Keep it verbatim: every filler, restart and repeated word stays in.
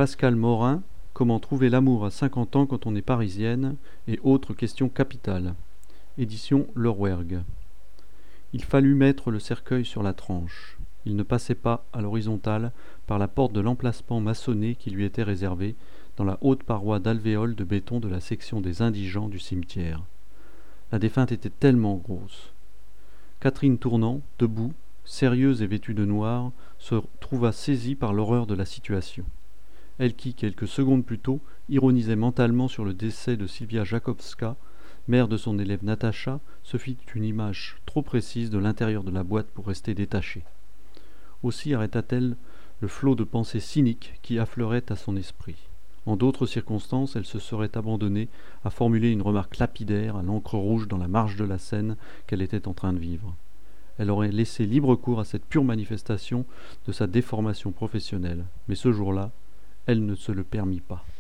Pascal Morin, Comment trouver l'amour à cinquante ans quand on est parisienne et autres questions capitales. Édition Le Rouergue. Il fallut mettre le cercueil sur la tranche. Il ne passait pas, à l'horizontale, par la porte de l'emplacement maçonné qui lui était réservé, dans la haute paroi d'alvéoles de béton de la section des indigents du cimetière. La défunte était tellement grosse. Catherine Tournant, debout, sérieuse et vêtue de noir, se trouva saisie par l'horreur de la situation. Elle qui, quelques secondes plus tôt, ironisait mentalement sur le décès de Sylvia Jakobska, mère de son élève Natacha, se fit une image trop précise de l'intérieur de la boîte pour rester détachée. Aussi arrêta-t-elle le flot de pensées cyniques qui affleuraient à son esprit. En d'autres circonstances, elle se serait abandonnée à formuler une remarque lapidaire à l'encre rouge dans la marge de la scène qu'elle était en train de vivre. Elle aurait laissé libre cours à cette pure manifestation de sa déformation professionnelle. Mais ce jour-là, elle ne se le permit pas.